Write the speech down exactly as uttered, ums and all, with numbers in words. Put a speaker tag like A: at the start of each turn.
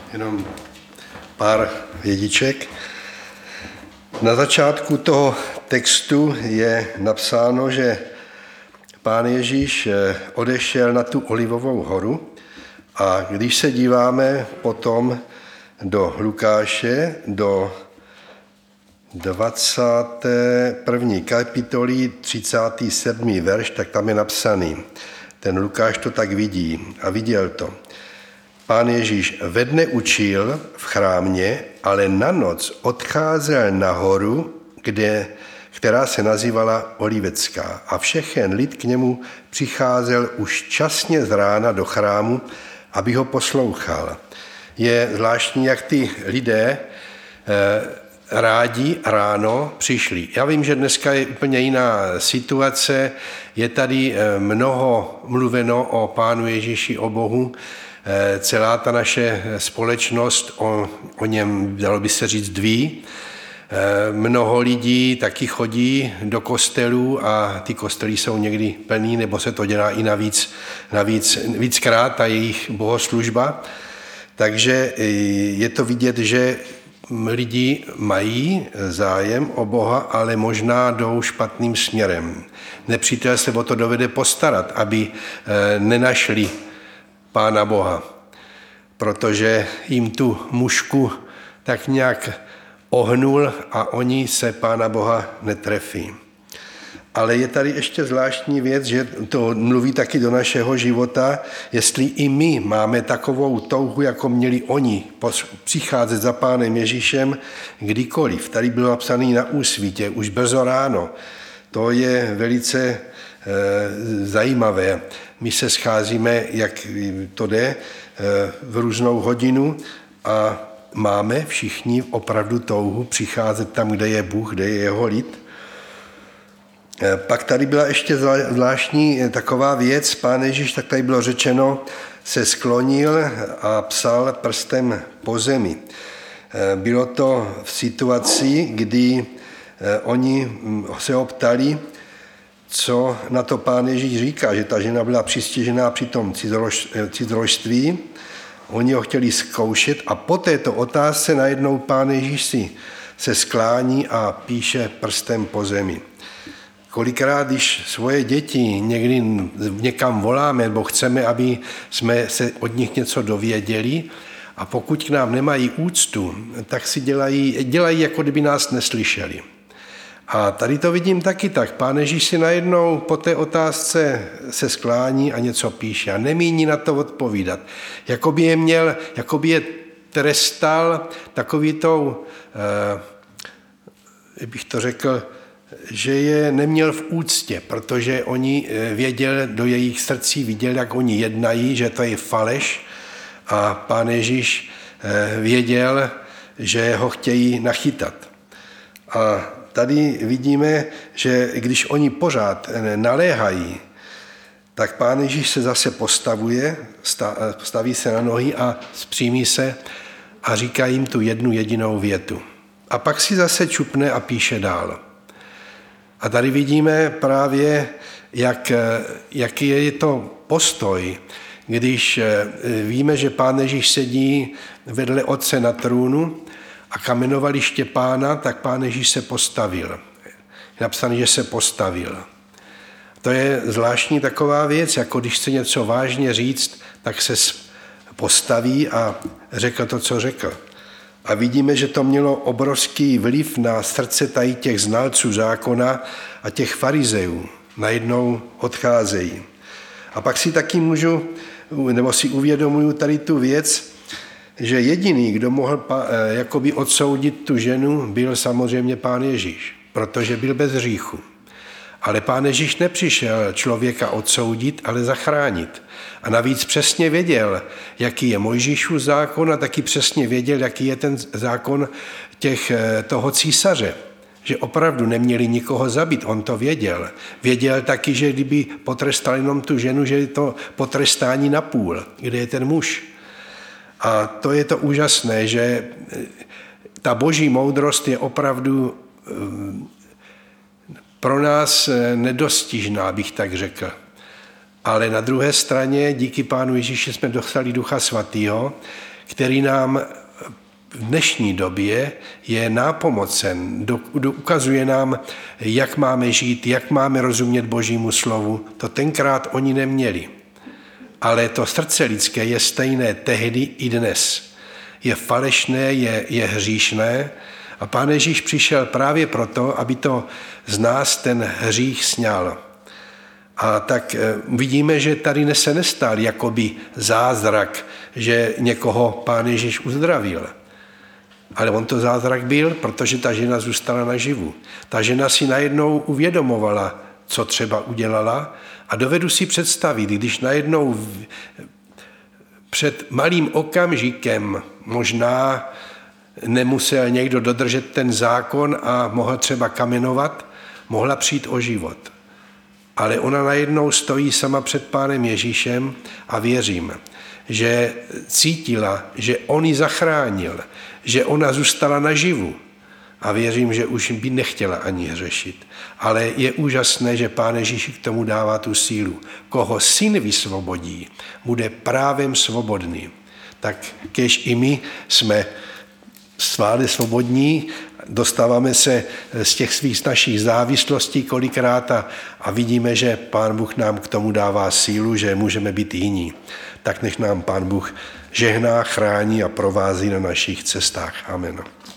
A: jenom pár vědiček. Na začátku toho textu je napsáno, že Pán Ježíš odešel na tu Olivovou horu a když se díváme potom do Lukáše, do dvacáté první kapitoly, třicátý sedmý verš, tak tam je napsaný. Ten Lukáš to tak vidí a viděl to. Pán Ježíš ve dne učil v chrámě, ale na noc odcházel nahoru, kde, která se nazývala Olivecká. A všechen lid k němu přicházel už časně z rána do chrámu, aby ho poslouchal. Je zvláštní, jak ty lidé eh, rádi ráno přišli. Já vím, že dneska je úplně jiná situace. Je tady mnoho mluveno o Pánu Ježíši, o Bohu. Celá ta naše společnost o, o něm, dalo by se říct, ví. Mnoho lidí taky chodí do kostelů a ty kostely jsou někdy plný, nebo se to dělá i navíc, navíc víckrát, ta jejich bohoslužba. Takže je to vidět, že lidi mají zájem o Boha, ale možná jdou špatným směrem. Nepřítel se o to dovede postarat, aby nenašli Pána Boha, protože jim tu mušku tak nějak ohnul a oni se Pána Boha netrefí. Ale je tady ještě zvláštní věc, že to mluví taky do našeho života, jestli i my máme takovou touhu, jako měli oni, přicházet za Pánem Ježíšem kdykoliv. Tady bylo napsané na úsvitě, už brzo ráno. To je velice e, zajímavé. My se scházíme, jak to jde, e, v různou hodinu a máme všichni opravdu touhu přicházet tam, kde je Bůh, kde je jeho lid. Pak tady byla ještě zvláštní taková věc, Pán Ježíš, tak tady bylo řečeno, se sklonil a psal prstem po zemi. Bylo to v situaci, kdy oni se ho ptali, co na to Pán Ježíš říká, že ta žena byla přistižená při tom cizoložství. Oni ho chtěli zkoušet a po této otázce najednou Pán Ježíš si se sklání a píše prstem po zemi. Kolikrát, když svoje děti někdy někam voláme, nebo chceme, aby jsme se od nich něco dověděli, a pokud k nám nemají úctu, tak si dělají, dělají, jako kdyby nás neslyšeli. A tady to vidím taky tak. Pán Ježíš si najednou po té otázce se sklání a něco píše a nemíní na to odpovídat. Jakoby je měl, jakoby je trestal takovýtou, eh, bych to řekl, že je neměl v úctě, protože oni věděl, do jejich srdcí viděl, jak oni jednají, že to je faleš a Pán Ježíš věděl, že ho chtějí nachytat. A tady vidíme, že když oni pořád naléhají, tak Pán Ježíš se zase postavuje, staví se na nohy a zpřímí se a říká jim tu jednu jedinou větu. A pak si zase čupne a píše dál. A tady vidíme právě, jak, jaký je to postoj, když víme, že Pán Ježíš sedí vedle Otce na trůnu a kamenovali Štěpána, tak Pán Ježíš se postavil. Je napsané, že se postavil. To je zvláštní taková věc, jako když chce něco vážně říct, tak se postaví a řekl to, co řekl. A vidíme, že to mělo obrovský vliv na srdce tady těch znalců zákona a těch farizejů. Najednou odcházejí. A pak si taky můžu, nebo si uvědomuju tady tu věc, že jediný, kdo mohl jakoby odsoudit tu ženu, byl samozřejmě Pán Ježíš, protože byl bez hříchu. Ale Pán Ježíš nepřišel člověka odsoudit, ale zachránit. A navíc přesně věděl, jaký je Mojžíšův zákon a taky přesně věděl, jaký je ten zákon těch, toho císaře. Že opravdu neměli nikoho zabít, on to věděl. Věděl taky, že kdyby potrestal jenom tu ženu, že je to potrestání na půl, kde je ten muž. A to je to úžasné, že ta boží moudrost je opravdu pro nás nedostižná, bych tak řekl. Ale na druhé straně díky Pánu Ježíši jsme dostali Ducha Svatého, který nám v dnešní době je nápomocen, do, do, ukazuje nám, jak máme žít, jak máme rozumět Božímu slovu. To tenkrát oni neměli. Ale to srdce lidské je stejné tehdy i dnes. Je falešné, je, je hříšné a Pán Ježíš přišel právě proto, aby to z nás ten hřích sňal. A tak vidíme, že tady se nestal jakoby zázrak, že někoho Pán Ježíš uzdravil. Ale on to zázrak byl, protože ta žena zůstala naživu. Ta žena si najednou uvědomovala, co třeba udělala a dovedu si představit, když najednou před malým okamžikem možná nemusel někdo dodržet ten zákon a mohl třeba kamenovat, mohla přijít o život. Ale ona najednou stojí sama před Pánem Ježíšem a věřím, že cítila, že on ji zachránil, že ona zůstala naživu. A věřím, že už by nechtěla ani hřešit. Ale je úžasné, že Pán Ježíš k tomu dává tu sílu. Koho syn vysvobodí, bude právem svobodný. Tak kéž i my jsme svále svobodní, dostáváme se z těch svých našich závislostí kolikrát a, a vidíme, že Pán Bůh nám k tomu dává sílu, že můžeme být jiní. Tak nech nám Pán Bůh žehná, chrání a provází na našich cestách. Amen.